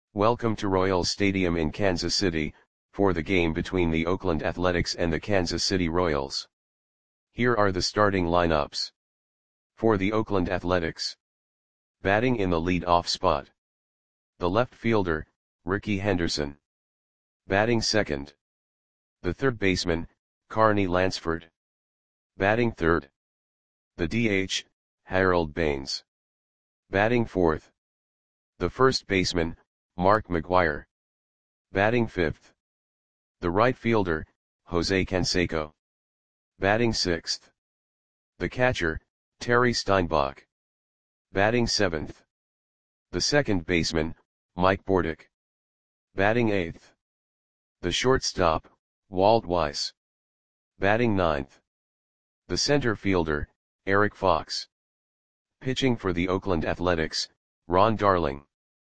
Welcome to Royals Stadium in Kansas City, for the game between the Oakland Athletics and the Kansas City Royals. Here are the starting lineups. For the Oakland Athletics. Batting in the lead-off spot. The left fielder, Rickey Henderson. Batting second. The third baseman, Carney Lansford. Batting third. The DH, Harold Baines. Batting fourth. The first baseman, Mark McGwire. Batting fifth. The right fielder, Jose Canseco. Batting sixth. The catcher, Terry Steinbach. Batting seventh. The second baseman, Mike Bordick. Batting eighth. The shortstop, Walt Weiss. Batting ninth. The center fielder, Eric Fox. Pitching for the Oakland Athletics, Ron Darling.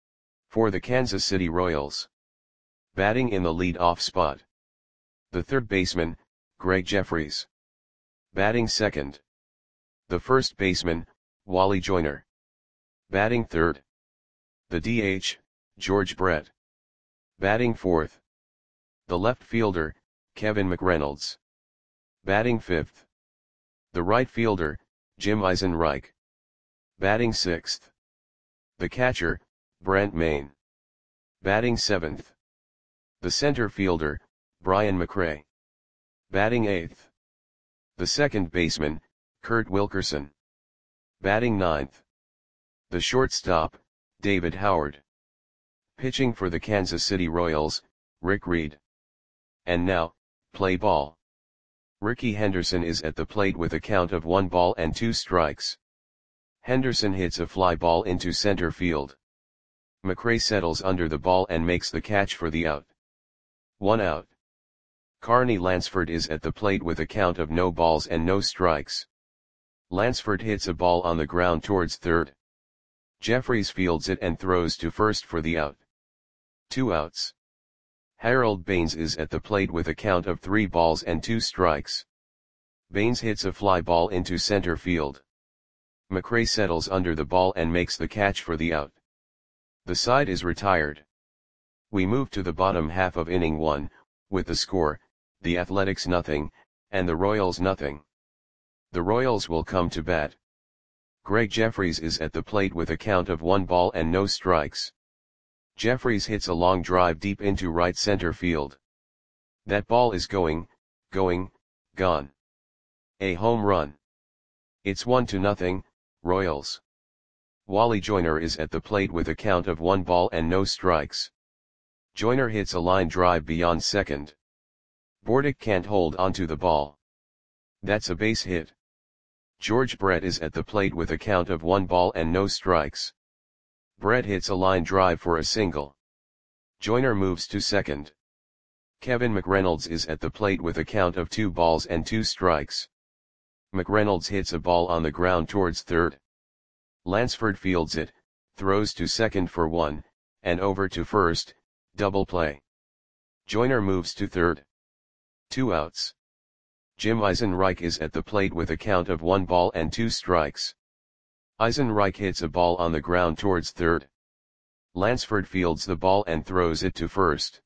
For the Kansas City Royals. Batting in the lead-off spot. The third baseman, Greg Jeffries. Batting second. The first baseman, Wally Joyner. Batting third. The DH, George Brett. Batting fourth. The left fielder, Kevin McReynolds. Batting fifth. The right fielder, Jim Eisenreich. Batting sixth. The catcher, Brent Mayne. Batting seventh. The center fielder, Brian McRae. Batting eighth. The second baseman, Kurt Wilkerson. Batting ninth. The shortstop, David Howard. Pitching for the Kansas City Royals, Rick Reed. And now, play ball. Rickey Henderson is at the plate with a count of 1 ball and 2 strikes. Henderson hits a fly ball into center field. McRae settles under the ball and makes the catch for the out. 1 out. Carney Lansford is at the plate with a count of no balls and no strikes. Lansford hits a ball on the ground towards third. Jeffries fields it and throws to first for the out. 2 outs. Harold Baines is at the plate with a count of 3 balls and 2 strikes. Baines hits a fly ball into center field. McRae settles under the ball and makes the catch for the out. The side is retired. We move to the bottom half of inning 1, with the score, the Athletics 0, and the Royals 0. The Royals will come to bat. Greg Jeffries is at the plate with a count of 1 ball and no strikes. Jeffries hits a long drive deep into right center field. That ball is gone. A home run. It's 1-0, Royals. Wally Joyner is at the plate with a count of 1 ball and no strikes. Joyner hits a line drive beyond second. Bordick can't hold onto the ball. That's a base hit. George Brett is at the plate with a count of 1 ball and no strikes. Brett hits a line drive for a single. Joyner moves to second. Kevin McReynolds is at the plate with a count of 2 balls and 2 strikes. McReynolds hits a ball on the ground towards third. Lansford fields it, throws to second for 1, and over to first, double play. Joyner moves to third. 2 outs. Jim Eisenreich is at the plate with a count of 1 ball and 2 strikes. Eisenreich hits a ball on the ground towards third. Lansford fields the ball and throws it to first.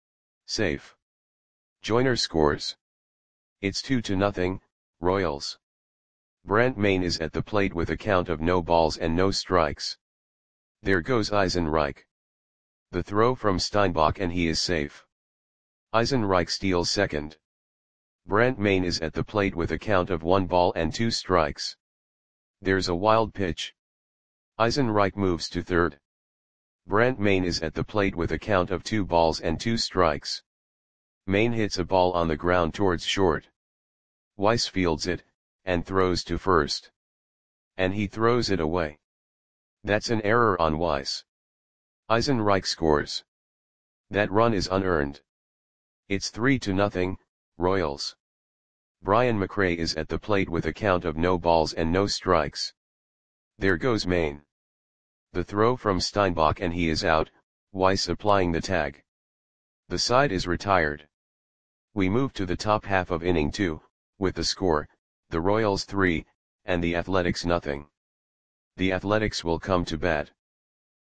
Safe. Joyner scores. It's 2-0, Royals. Brent Mayne is at the plate with a count of no balls and no strikes. There goes Eisenreich. The throw from Steinbach and he is safe. Eisenreich steals second. Brent Mayne is at the plate with a count of 1 ball and 2 strikes. There's a wild pitch. Eisenreich moves to third. Brent Mayne is at the plate with a count of 2 balls and 2 strikes. Mayne hits a ball on the ground towards short. Weiss fields it, and throws to first. And he throws it away. That's an error on Weiss. Eisenreich scores. That run is unearned. It's 3-0, Royals. Brian McRae is at the plate with a count of no balls and no strikes. There goes Mayne. The throw from Steinbach and he is out, Weiss applying the tag. The side is retired. We move to the top half of inning 2, with the score, the Royals 3, and the Athletics 0. The Athletics will come to bat.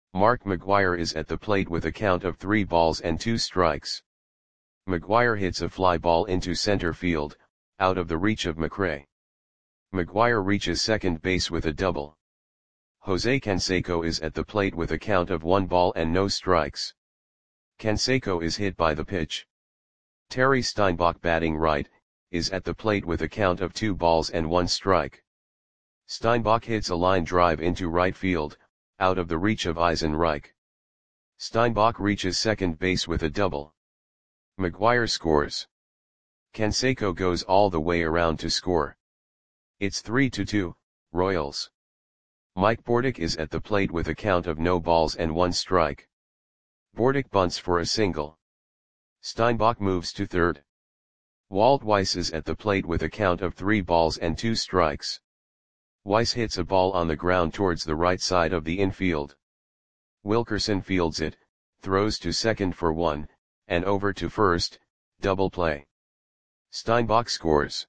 Mark McGwire is at the plate with a count of 3 balls and 2 strikes. McGwire hits a fly ball into center field, out of the reach of McRae. McGwire reaches second base with a double. Jose Canseco is at the plate with a count of 1 ball and no strikes. Canseco is hit by the pitch. Terry Steinbach, batting right, is at the plate with a count of 2 balls and 1 strike. Steinbach hits a line drive into right field, out of the reach of Eisenreich. Steinbach reaches second base with a double. McGwire scores. Canseco goes all the way around to score. It's 3-2, Royals. Mike Bordick is at the plate with a count of no balls and 1 strike. Bordick bunts for a single. Steinbach moves to third. Walt Weiss is at the plate with a count of 3 balls and 2 strikes. Weiss hits a ball on the ground towards the right side of the infield. Wilkerson fields it, throws to second for 1, and over to first, double play. Steinbach scores.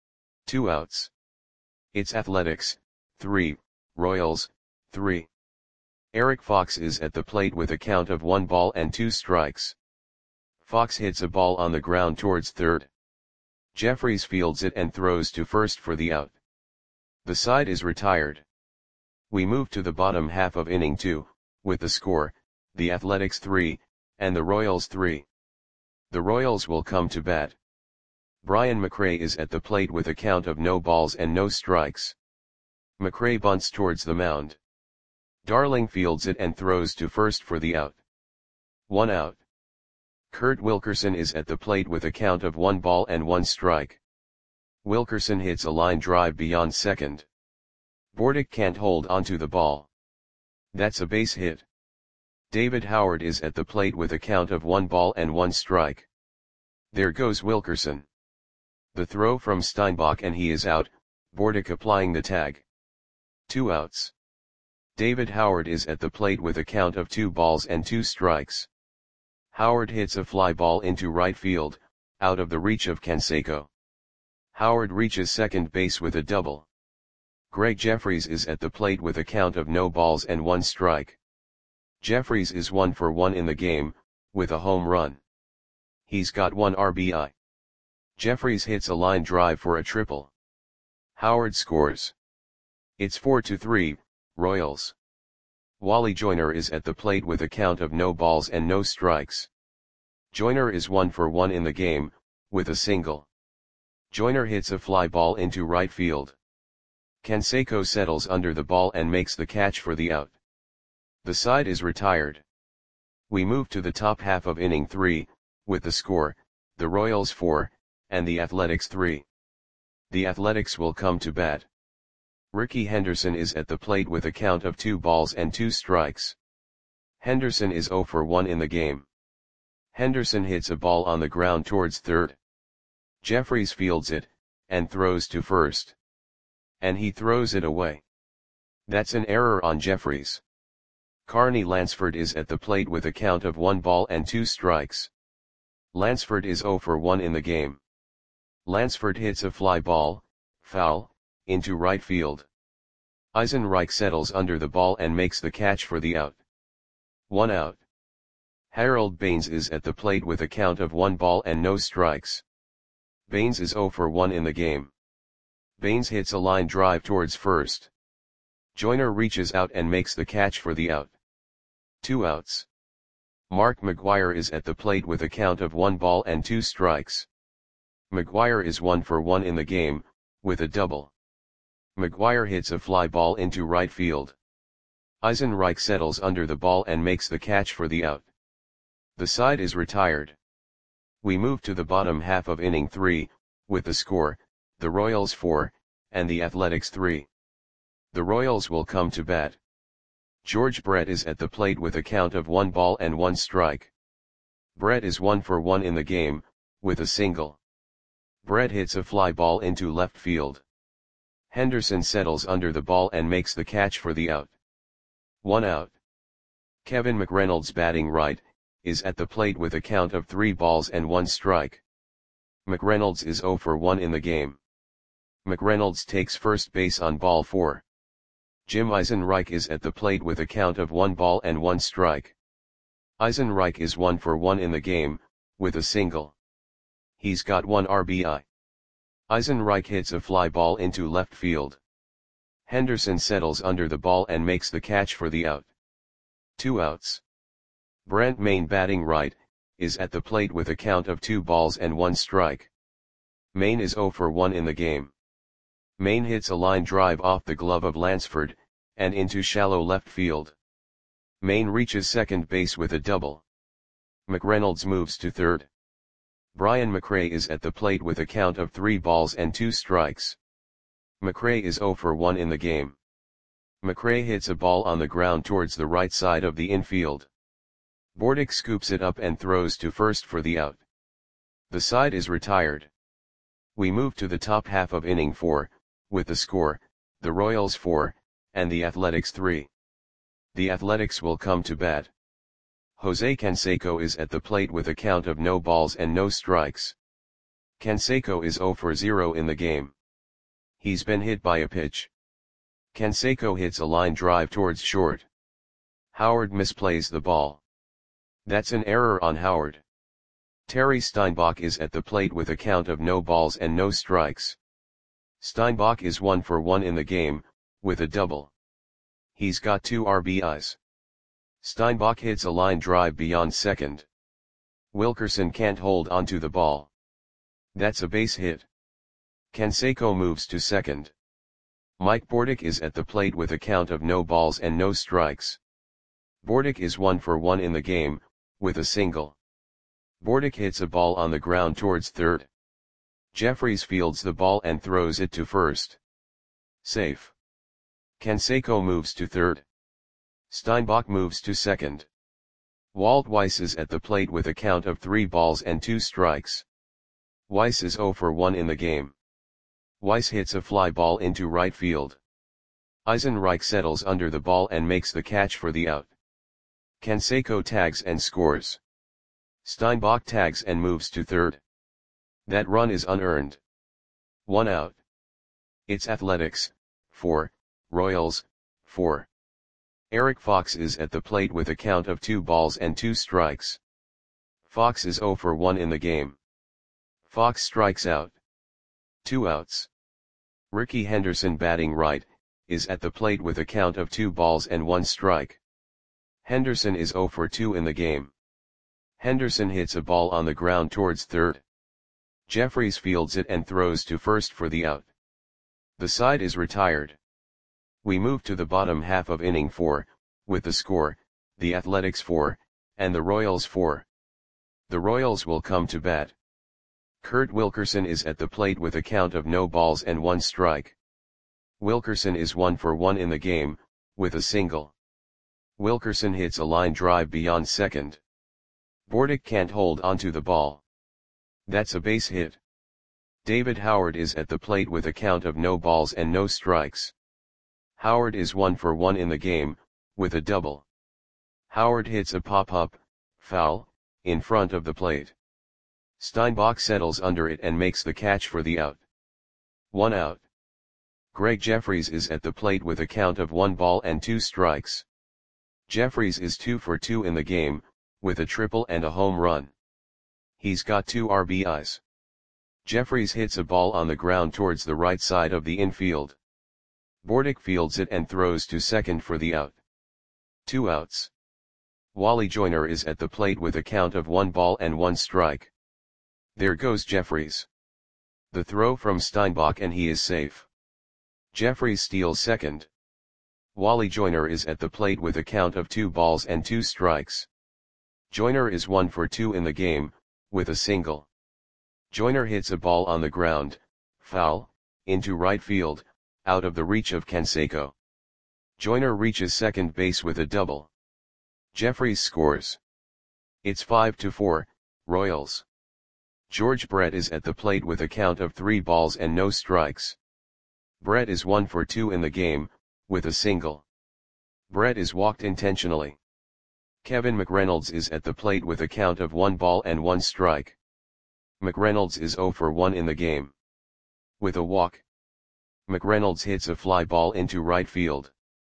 2 outs. It's Athletics, 3, Royals, 3. Eric Fox is at the plate with a count of 1 ball and 2 strikes. Fox hits a ball on the ground towards third. Jeffries fields it and throws to first for the out. The side is retired. We move to the bottom half of inning 2, with the score, the Athletics 3, and the Royals 3. The Royals will come to bat. Brian McRae is at the plate with a count of no balls and no strikes. McRae bunts towards the mound. Darling fields it and throws to first for the out. 1 out. Kurt Wilkerson is at the plate with a count of 1 ball and 1 strike. Wilkerson hits a line drive beyond second. Bordick can't hold onto the ball. That's a base hit. David Howard is at the plate with a count of 1 ball and 1 strike. There goes Wilkerson. The throw from Steinbach and he is out, Bordick applying the tag. 2 outs. David Howard is at the plate with a count of 2 balls and 2 strikes. Howard hits a fly ball into right field, out of the reach of Canseco. Howard reaches second base with a double. Greg Jeffries is at the plate with a count of no balls and 1 strike. Jeffries is 1 for 1 in the game, with a home run. He's got 1 RBI. Jeffries hits a line drive for a triple. Howard scores. It's 4-3, Royals. Wally Joyner is at the plate with a count of no balls and no strikes. Joyner is 1 for 1 in the game, with a single. Joyner hits a fly ball into right field. Canseco settles under the ball and makes the catch for the out. The side is retired. We move to the top half of inning 3, with the score, the Royals 4, and the Athletics 3. The Athletics will come to bat. Ricky Henderson is at the plate with a count of 2 balls and 2 strikes. Henderson is 0 for 1 in the game. Henderson hits a ball on the ground towards third. Jeffries fields it, and throws to first. And he throws it away. That's an error on Jeffries. Carney Lansford is at the plate with a count of 1 ball and 2 strikes. Lansford is 0 for 1 in the game. Lansford hits a fly ball, foul, into right field. Eisenreich settles under the ball and makes the catch for the out. 1 out. Harold Baines is at the plate with a count of 1 ball and no strikes. Baines is 0 for 1 in the game. Baines hits a line drive towards first. Joyner reaches out and makes the catch for the out. 2 outs. Mark McGwire is at the plate with a count of 1 ball and 2 strikes. McGwire is 1 for 1 in the game, with a double. McGwire hits a fly ball into right field. Eisenreich settles under the ball and makes the catch for the out. The side is retired. We move to the bottom half of inning 3, with the score, the Royals 4, and the Athletics 3. The Royals will come to bat. George Brett is at the plate with a count of 1 ball and 1 strike. Brett is 1 for 1 in the game, with a single. Brett hits a fly ball into left field. Henderson settles under the ball and makes the catch for the out. 1 out. Kevin McReynolds, batting right, is at the plate with a count of 3 balls and 1 strike. McReynolds is 0 for 1 in the game. McReynolds takes first base on ball 4. Jim Eisenreich is at the plate with a count of 1 ball and 1 strike. Eisenreich is 1 for 1 in the game, with a single. He's got 1 RBI. Eisenreich hits a fly ball into left field. Henderson settles under the ball and makes the catch for the out. 2 outs. Brent Mayne, batting right, is at the plate with a count of 2 balls and 1 strike. Mayne is 0 for 1 in the game. Mayne hits a line drive off the glove of Lansford, and into shallow left field. Mayne reaches second base with a double. McReynolds moves to third. Brian McRae is at the plate with a count of 3 balls and 2 strikes. McRae is 0 for 1 in the game. McRae hits a ball on the ground towards the right side of the infield. Bordick scoops it up and throws to first for the out. The side is retired. We move to the top half of inning 4, with the score, the Royals 4, and the Athletics 3. The Athletics will come to bat. Jose Canseco is at the plate with a count of no balls and no strikes. Canseco is 0 for 0 in the game. He's been hit by a pitch. Canseco hits a line drive towards short. Howard misplays the ball. That's an error on Howard. Terry Steinbach is at the plate with a count of no balls and no strikes. Steinbach is 1 for 1 in the game, with a double. He's got 2 RBIs. Steinbach hits a line drive beyond second. Wilkerson can't hold onto the ball. That's a base hit. Canseco moves to second. Mike Bordick is at the plate with a count of no balls and no strikes. Bordick is 1 for 1 in the game, with a single. Bordick hits a ball on the ground towards third. Jeffries fields the ball and throws it to first. Safe. Canseco moves to third. Steinbach moves to second. Walt Weiss is at the plate with a count of 3 balls and 2 strikes. Weiss is 0 for 1 in the game. Weiss hits a fly ball into right field. Eisenreich settles under the ball and makes the catch for the out. Canseco tags and scores. Steinbach tags and moves to third. That run is unearned. 1 out. It's Athletics, 4, Royals, 4. Eric Fox is at the plate with a count of 2 balls and 2 strikes. Fox is 0 for 1 in the game. Fox strikes out. 2 outs. Ricky Henderson, batting right, is at the plate with a count of 2 balls and 1 strike. Henderson is 0 for 2 in the game. Henderson hits a ball on the ground towards third. Jeffries fields it and throws to first for the out. The side is retired. We move to the bottom half of inning 4, with the score, the Athletics 4, and the Royals 4. The Royals will come to bat. Kurt Wilkerson is at the plate with a count of no balls and 1 strike. Wilkerson is 1 for 1 in the game, with a single. Wilkerson hits a line drive beyond second. Bordick can't hold onto the ball. That's a base hit. David Howard is at the plate with a count of no balls and no strikes. Howard is 1 for 1 in the game, with a double. Howard hits a pop-up, foul, in front of the plate. Steinbach settles under it and makes the catch for the out. 1 out. Greg Jeffries is at the plate with a count of 1 ball and 2 strikes. Jeffries is 2 for 2 in the game, with a triple and a home run. He's got 2 RBIs. Jeffries hits a ball on the ground towards the right side of the infield. Bordick fields it and throws to second for the out. 2 outs. Wally Joyner is at the plate with a count of 1 ball and 1 strike. There goes Jeffries. The throw from Steinbach and he is safe. Jeffries steals second. Wally Joyner is at the plate with a count of 2 balls and 2 strikes. Joyner is 1 for 2 in the game, with a single. Joyner hits a ball on the ground, foul, into right field, out of the reach of Canseco. Joyner reaches second base with a double. Jeffries scores. It's 5-4, Royals. George Brett is at the plate with a count of 3 balls and no strikes. Brett is 1 for 2 in the game, with a single. Brett is walked intentionally. Kevin McReynolds is at the plate with a count of 1 ball and 1 strike. McReynolds is 0 for 1 in the game. With a walk. McReynolds hits a fly ball into right field.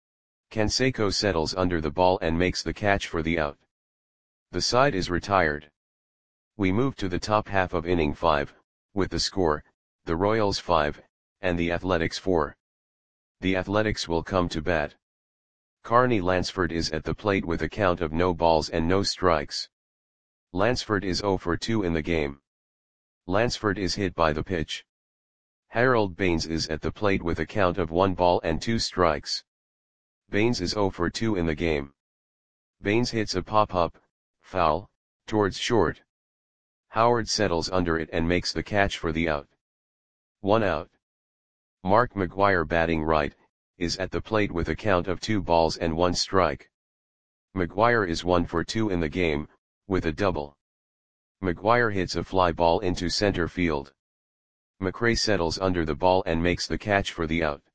Canseco settles under the ball and makes the catch for the out. The side is retired. We move to the top half of inning 5, with the score, the Royals 5, and the Athletics 4. The Athletics will come to bat. Carney Lansford is at the plate with a count of no balls and no strikes. Lansford is 0 for 2 in the game. Lansford is hit by the pitch. Harold Baines is at the plate with a count of 1 ball and 2 strikes. Baines is 0 for 2 in the game. Baines hits a pop-up, foul, towards short. Howard settles under it and makes the catch for the out. 1 out. Mark McGwire, batting right, is at the plate with a count of 2 balls and 1 strike. McGwire is 1 for 2 in the game, with a double. McGwire hits a fly ball into center field. McRae settles under the ball and makes the catch for the out.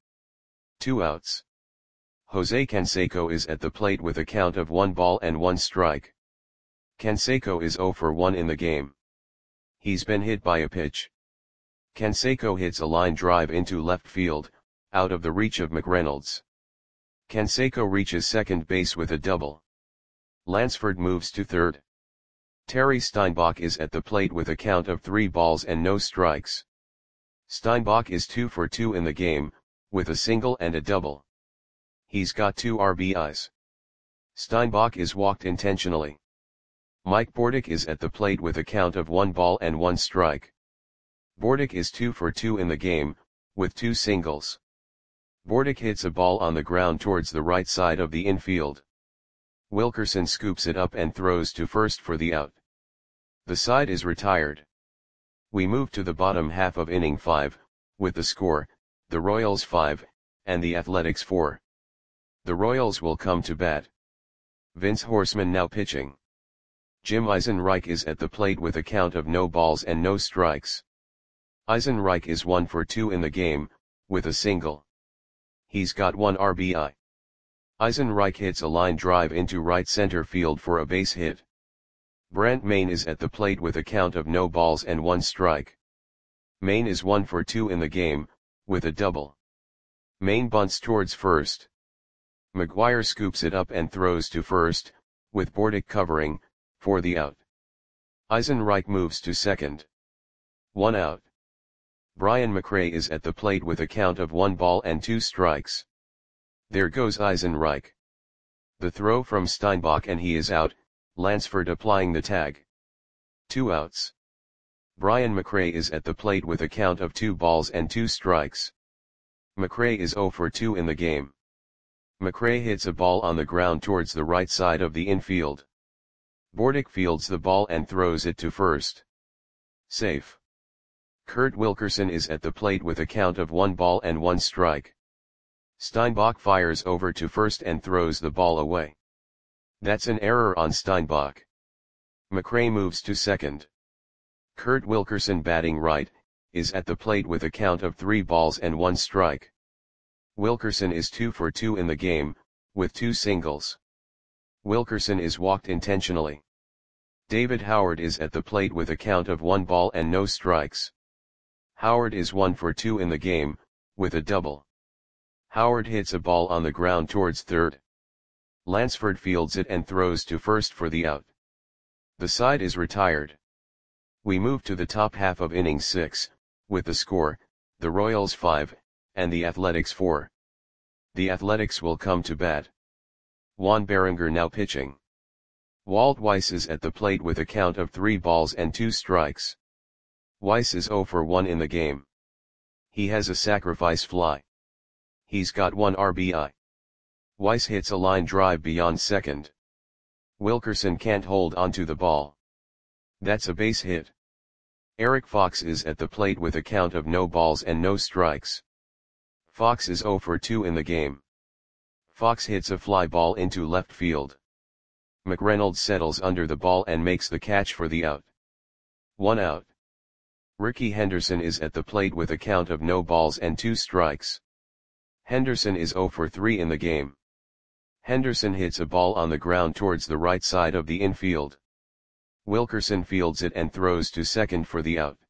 2 outs. Jose Canseco is at the plate with a count of 1 ball and 1 strike. Canseco is 0 for 1 in the game. He's been hit by a pitch. Canseco hits a line drive into left field, out of the reach of McReynolds. Canseco reaches second base with a double. Lansford moves to third. Terry Steinbach is at the plate with a count of 3 balls and no strikes. Steinbach is 2 for 2 in the game, with a single and a double. He's got 2 RBIs. Steinbach is walked intentionally. Mike Bordick is at the plate with a count of 1 ball and 1 strike. Bordick is 2 for 2 in the game, with 2 singles. Bordick hits a ball on the ground towards the right side of the infield. Wilkerson scoops it up and throws to first for the out. The side is retired. We move to the bottom half of inning 5, with the score, the Royals 5, and the Athletics 4. The Royals will come to bat. Vince Horseman now pitching. Jim Eisenreich is at the plate with a count of no balls and no strikes. Eisenreich is 1 for 2 in the game, with a single. He's got 1 RBI. Eisenreich hits a line drive into right center field for a base hit. Brent Maine is at the plate with a count of no balls and 1 strike. Maine is 1 for 2 in the game, with a double. Maine bunts towards first. McGwire scoops it up and throws to first, with Bordick covering, for the out. Eisenreich moves to second. 1 out. Brian McRae is at the plate with a count of 1 ball and 2 strikes. There goes Eisenreich. The throw from Steinbach and he is out, Lansford applying the tag. 2 outs. Brian McRae is at the plate with a count of 2 balls and 2 strikes. McRae is 0 for 2 in the game. McRae hits a ball on the ground towards the right side of the infield. Bordick fields the ball and throws it to first. Safe. Kurt Wilkerson is at the plate with a count of 1 ball and 1 strike. Steinbach fires over to first and throws the ball away. That's an error on Steinbach. McRae moves to second. Kurt Wilkerson, batting right, is at the plate with a count of 3 balls and 1 strike. Wilkerson is 2 for 2 in the game, with 2 singles. Wilkerson is walked intentionally. David Howard is at the plate with a count of 1 ball and no strikes. Howard is 1 for 2 in the game, with a double. Howard hits a ball on the ground towards third. Lansford fields it and throws to first for the out. The side is retired. We move to the top half of inning 6, with the score, the Royals 5, and the Athletics 4. The Athletics will come to bat. Juan Berenger now pitching. Walt Weiss is at the plate with a count of 3 balls and 2 strikes. Weiss is 0 for 1 in the game. He has a sacrifice fly. He's got 1 RBI. Weiss hits a line drive beyond second. Wilkerson can't hold onto the ball. That's a base hit. Eric Fox is at the plate with a count of no balls and no strikes. Fox is 0 for 2 in the game. Fox hits a fly ball into left field. McReynolds settles under the ball and makes the catch for the out. 1 out. Ricky Henderson is at the plate with a count of no balls and 2 strikes. Henderson is 0 for 3 in the game. Henderson hits a ball on the ground towards the right side of the infield. Wilkerson fields it and throws to second for the out.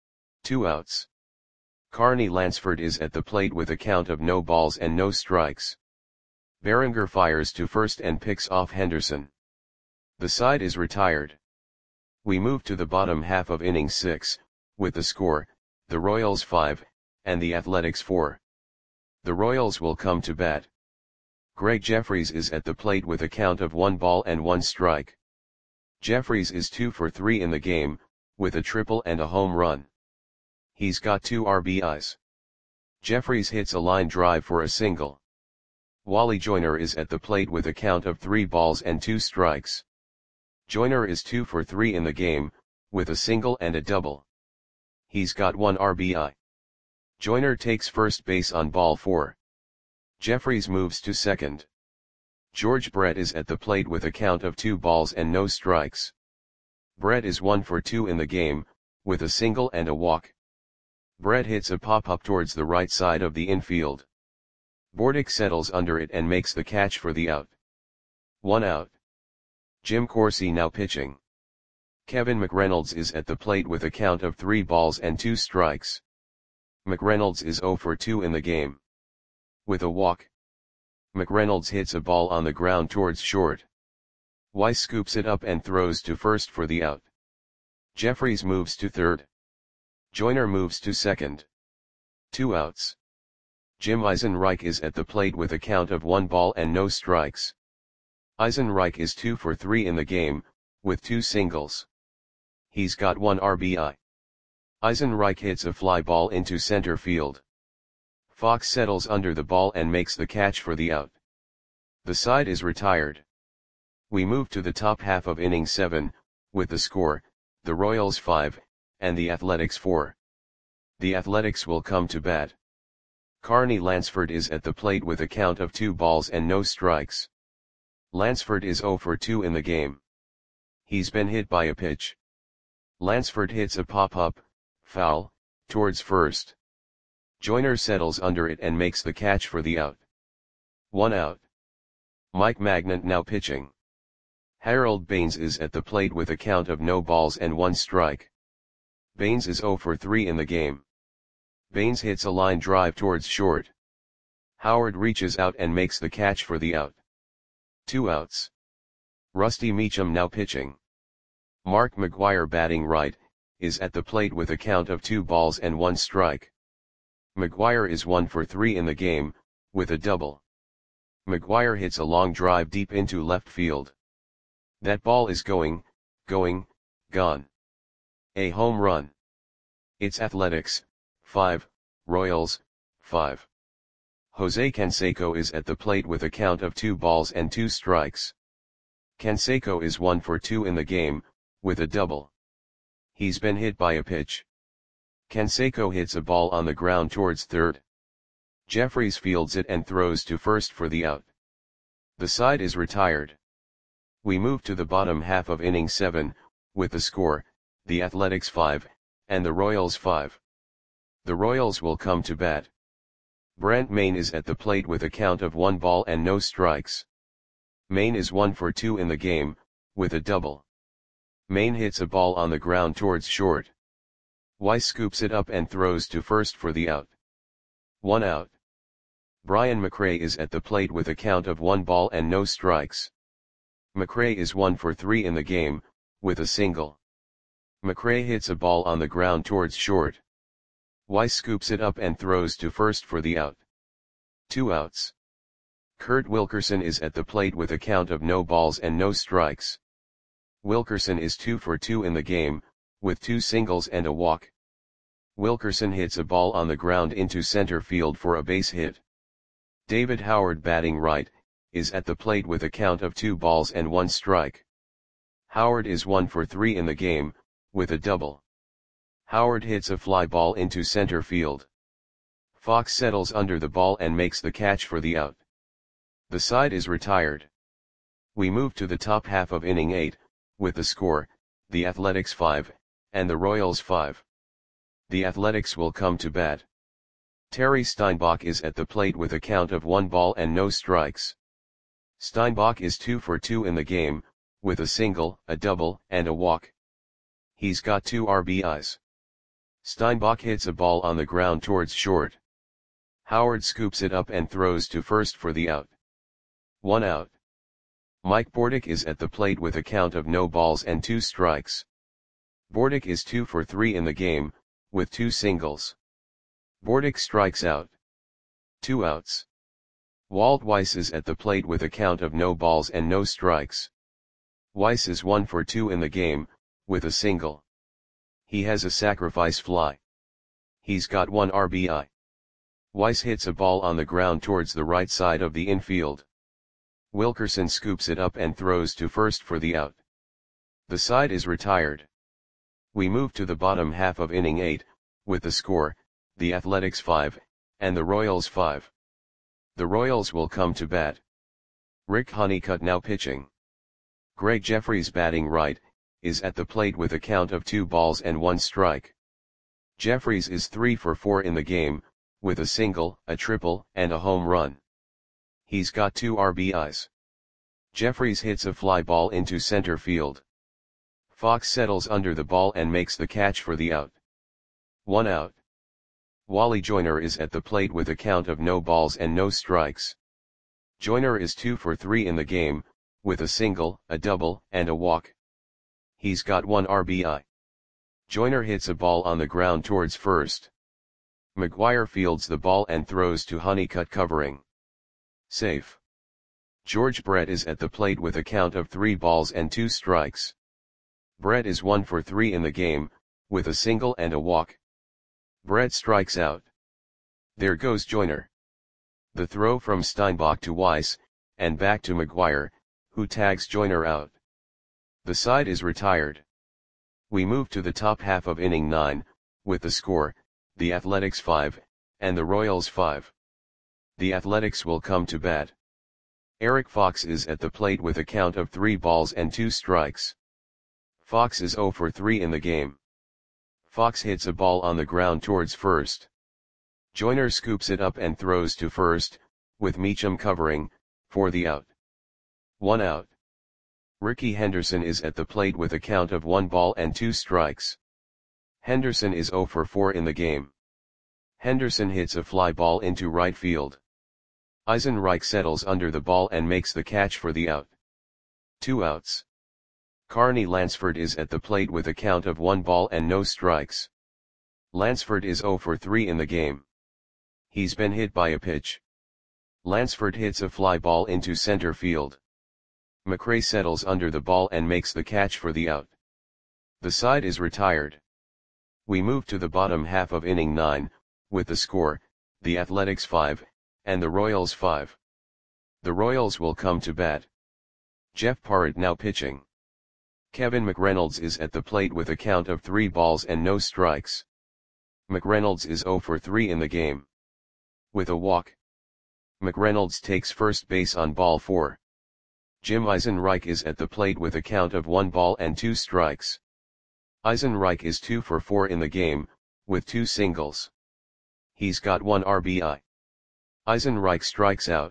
2 outs. Carney Lansford is at the plate with a count of no balls and no strikes. Berenger fires to first and picks off Henderson. The side is retired. We move to the bottom half of inning 6, with the score, the Royals 5, and the Athletics 4. The Royals will come to bat. Greg Jeffries is at the plate with a count of 1 ball and 1 strike. Jeffries is 2 for 3 in the game, with a triple and a home run. He's got 2 RBIs. Jeffries hits a line drive for a single. Wally Joyner is at the plate with a count of 3 balls and 2 strikes. Joyner is 2 for 3 in the game, with a single and a double. He's got 1 RBI. Joyner takes first base on ball 4. Jeffries moves to second. George Brett is at the plate with a count of 2 balls and no strikes. Brett is 1 for 2 in the game, with a single and a walk. Brett hits a pop-up towards the right side of the infield. Bordick settles under it and makes the catch for the out. 1 out. Jim Corsi now pitching. Kevin McReynolds is at the plate with a count of 3 balls and 2 strikes. McReynolds is 0 for 2 in the game. With a walk. McReynolds hits a ball on the ground towards short. Weiss scoops it up and throws to first for the out. Jeffries moves to third. Joyner moves to second. 2 outs. Jim Eisenreich is at the plate with a count of 1 ball and no strikes. Eisenreich is 2 for 3 in the game, with 2 singles. He's got 1 RBI. Eisenreich hits a fly ball into center field. Fox settles under the ball and makes the catch for the out. The side is retired. We move to the top half of inning 7, with the score, the Royals 5, and the Athletics 4. The Athletics will come to bat. Carney Lansford is at the plate with a count of 2 balls and no strikes. Lansford is 0 for 2 in the game. He's been hit by a pitch. Lansford hits a pop-up, foul, towards first. Joyner settles under it and makes the catch for the out. 1 out. Mike Magnant now pitching. Harold Baines is at the plate with a count of no balls and 1 strike. Baines is 0 for 3 in the game. Baines hits a line drive towards short. Howard reaches out and makes the catch for the out. 2 outs. Rusty Meacham now pitching. Mark McGuire batting right, is at the plate with a count of 2 balls and 1 strike. McGuire is 1 for 3 in the game, with a double. McGuire hits a long drive deep into left field. That ball is going, gone. A home run. It's Athletics, 5, Royals, 5. Jose Canseco is at the plate with a count of 2 balls and 2 strikes. Canseco is 1 for 2 in the game, with a double. He's been hit by a pitch. Canseco hits a ball on the ground towards third. Jeffries fields it and throws to first for the out. The side is retired. We move to the bottom half of inning 7, with the score, the Athletics 5, and the Royals 5. The Royals will come to bat. Brant Maine is at the plate with a count of 1 ball and no strikes. Maine is 1 for 2 in the game, with a double. Maine hits a ball on the ground towards short. Weiss scoops it up and throws to first for the out. 1 out. Brian McRae is at the plate with a count of 1 ball and no strikes. McRae is 1 for 3 in the game, with a single. McRae hits a ball on the ground towards short. Weiss scoops it up and throws to first for the out. 2 outs. Kurt Wilkerson is at the plate with a count of no balls and no strikes. Wilkerson is 2 for 2 in the game, with 2 singles and a walk. Wilkerson hits a ball on the ground into center field for a base hit. David Howard batting right, is at the plate with a count of 2 balls and 1 strike. Howard is 1 for 3 in the game, with a double. Howard hits a fly ball into center field. Fox settles under the ball and makes the catch for the out. The side is retired. We move to the top half of inning 8, with the score, the Athletics 5, and the Royals 5. The Athletics will come to bat. Terry Steinbach is at the plate with a count of 1 ball and no strikes. Steinbach is 2 for 2 in the game, with a single, a double, and a walk. He's got 2 RBIs. Steinbach hits a ball on the ground towards short. Howard scoops it up and throws to first for the out. 1 out. Mike Bordick is at the plate with a count of no balls and 2 strikes. Bordick is 2 for 3 in the game, with 2 singles. Bordick strikes out. 2 outs. Walt Weiss is at the plate with a count of no balls and no strikes. Weiss is 1 for 2 in the game, with a single. He has a sacrifice fly. He's got 1 RBI. Weiss hits a ball on the ground towards the right side of the infield. Wilkerson scoops it up and throws to first for the out. The side is retired. We move to the bottom half of inning 8, with the score, the Athletics 5, and the Royals 5. The Royals will come to bat. Rick Honeycutt now pitching. Greg Jeffries batting right, is at the plate with a count of 2 balls and 1 strike. Jeffries is 3 for 4 in the game, with a single, a triple, and a home run. He's got 2 RBIs. Jeffries hits a fly ball into center field. Fox settles under the ball and makes the catch for the out. 1 out. Wally Joyner is at the plate with a count of no balls and no strikes. Joyner is 2 for 3 in the game, with a single, a double, and a walk. He's got 1 RBI. Joyner hits a ball on the ground towards first. McGuire fields the ball and throws to Honeycutt covering. Safe. George Brett is at the plate with a count of 3 balls and 2 strikes. Brett is 1 for 3 in the game, with a single and a walk. Brett strikes out. There goes Joyner. The throw from Steinbach to Weiss, and back to McGuire, who tags Joyner out. The side is retired. We move to the top half of inning 9, with the score, the Athletics 5, and the Royals 5. The Athletics will come to bat. Eric Fox is at the plate with a count of 3 balls and 2 strikes. Fox is 0 for 3 in the game. Fox hits a ball on the ground towards first. Joyner scoops it up and throws to first, with Meacham covering, for the out. 1 out. Ricky Henderson is at the plate with a count of 1 ball and 2 strikes. Henderson is 0 for 4 in the game. Henderson hits a fly ball into right field. Eisenreich settles under the ball and makes the catch for the out. 2 outs. Carney Lansford is at the plate with a count of 1 ball and no strikes. Lansford is 0 for 3 in the game. He's been hit by a pitch. Lansford hits a fly ball into center field. McRae settles under the ball and makes the catch for the out. The side is retired. We move to the bottom half of inning 9, with the score, the Athletics 5, and the Royals 5. The Royals will come to bat. Jeff Parrott now pitching. Kevin McReynolds is at the plate with a count of 3 balls and no strikes. McReynolds is 0 for 3 in the game. With a walk. McReynolds takes first base on ball 4. Jim Eisenreich is at the plate with a count of 1 ball and 2 strikes. Eisenreich is 2 for 4 in the game, with 2 singles. He's got 1 RBI. Eisenreich strikes out.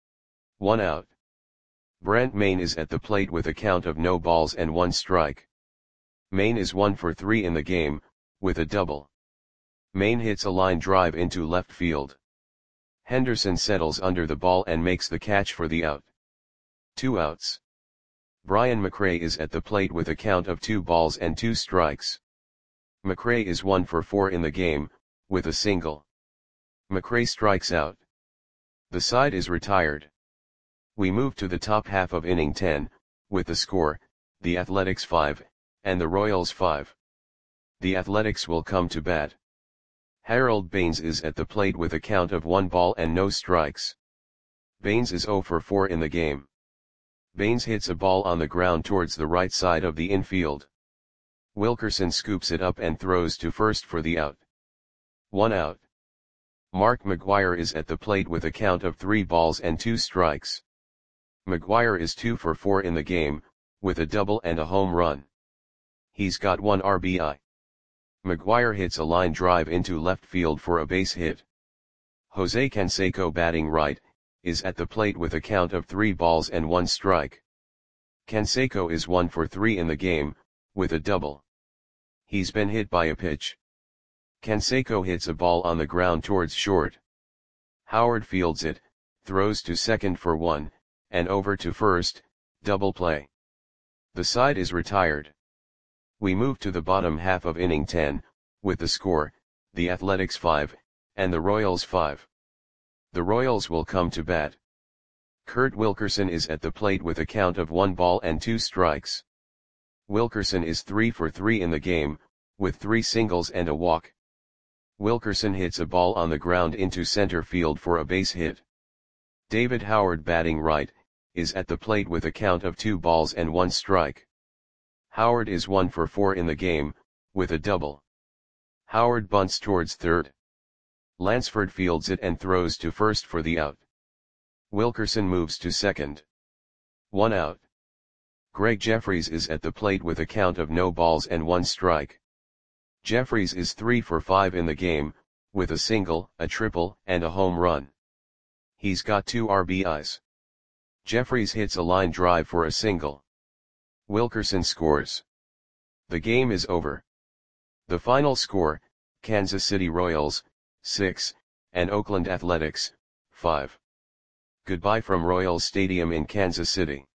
1 out. Brant Main is at the plate with a count of no balls and 1 strike. Main is 1 for 3 in the game, with a double. Main hits a line drive into left field. Henderson settles under the ball and makes the catch for the out. 2 outs. Brian McRae is at the plate with a count of 2 balls and 2 strikes. McRae is 1 for 4 in the game, with a single. McRae strikes out. The side is retired. We move to the top half of inning 10, with the score, the Athletics 5, and the Royals 5. The Athletics will come to bat. Harold Baines is at the plate with a count of 1 ball and no strikes. Baines is 0 for 4 in the game. Baines hits a ball on the ground towards the right side of the infield. Wilkerson scoops it up and throws to first for the out. 1 out. Mark McGuire is at the plate with a count of 3 balls and 2 strikes. McGuire is 2 for 4 in the game, with a double and a home run. He's got 1 RBI. McGuire hits a line drive into left field for a base hit. Jose Canseco batting right, is at the plate with a count of 3 balls and 1 strike. Canseco is 1 for 3 in the game, with a double. He's been hit by a pitch. Canseco hits a ball on the ground towards short. Howard fields it, throws to second for 1, and over to first, double play. The side is retired. We move to the bottom half of inning 10, with the score, the Athletics 5, and the Royals 5. The Royals will come to bat. Kurt Wilkerson is at the plate with a count of 1 ball and 2 strikes. Wilkerson is 3 for 3 in the game, with 3 singles and a walk. Wilkerson hits a ball on the ground into center field for a base hit. David Howard, batting right, is at the plate with a count of 2 balls and 1 strike. Howard is 1 for 4 in the game, with a double. Howard bunts towards third. Lansford fields it and throws to first for the out. Wilkerson moves to second. 1 out. Greg Jeffries is at the plate with a count of no balls and 1 strike. Jeffries is 3 for 5 in the game, with a single, a triple, and a home run. He's got 2 RBIs. Jeffries hits a line drive for a single. Wilkerson scores. The game is over. The final score, Kansas City Royals, 6, and Oakland Athletics, 5. Goodbye from Royals Stadium in Kansas City.